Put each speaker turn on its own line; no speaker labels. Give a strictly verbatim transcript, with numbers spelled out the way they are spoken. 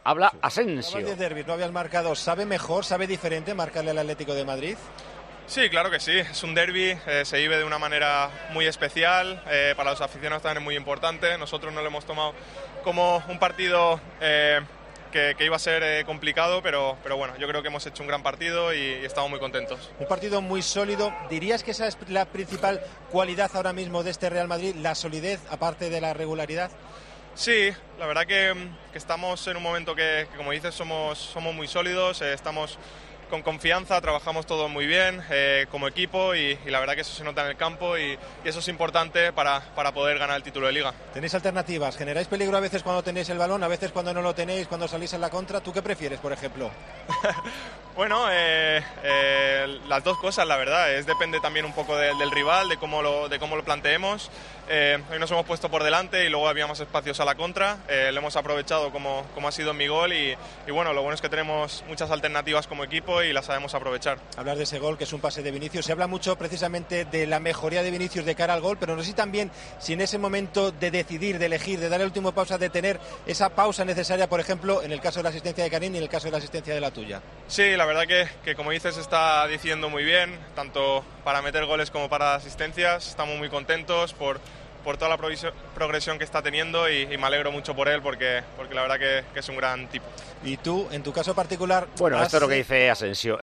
Habla Asensio.
De derbis, no habías marcado. ¿Sabe mejor, sabe diferente marcarle al Atlético de Madrid?
Sí, claro que sí. Es un derbi, eh, se vive de una manera muy especial. Eh, para los aficionados también es muy importante. Nosotros no lo hemos tomado como un partido eh, que, que iba a ser eh, complicado, pero, pero bueno, yo creo que hemos hecho un gran partido y, y estamos muy contentos.
Un partido muy sólido. ¿Dirías que esa es la principal cualidad ahora mismo de este Real Madrid, la solidez, aparte de la regularidad?
Sí, la verdad que, que estamos en un momento que, que como dices, somos, somos muy sólidos, eh, estamos con confianza, trabajamos todos muy bien eh, como equipo y, y la verdad que eso se nota en el campo y, y eso es importante para, para poder ganar el título de Liga.
¿Tenéis alternativas? ¿Generáis peligro a veces cuando tenéis el balón, a veces cuando no lo tenéis, cuando salís en la contra? ¿Tú qué prefieres, por ejemplo?
Bueno, eh, eh, las dos cosas, la verdad. Es depende también un poco de, del rival, de cómo lo, de cómo lo planteemos. Eh, hoy nos hemos puesto por delante y luego había más espacios a la contra. Eh, lo hemos aprovechado como, como ha sido en mi gol y, y bueno, lo bueno es que tenemos muchas alternativas como equipo y las sabemos aprovechar.
Hablar de ese gol, que es un pase de Vinicius. Se habla mucho precisamente de la mejoría de Vinicius de cara al gol, pero no sé si también, si en ese momento de decidir, de elegir, de dar el último pausa, de tener esa pausa necesaria, por ejemplo, en el caso de la asistencia de Karim y en el caso de la asistencia de la tuya.
Sí, la verdad que, que como dices está diciendo muy bien, tanto para meter goles como para asistencias. Estamos muy contentos por, por toda la progresión que está teniendo y, y me alegro mucho por él porque, porque la verdad que, que es un gran tipo.
Y tú, en tu caso particular...
Bueno,
has...
esto es lo que dice Asensio.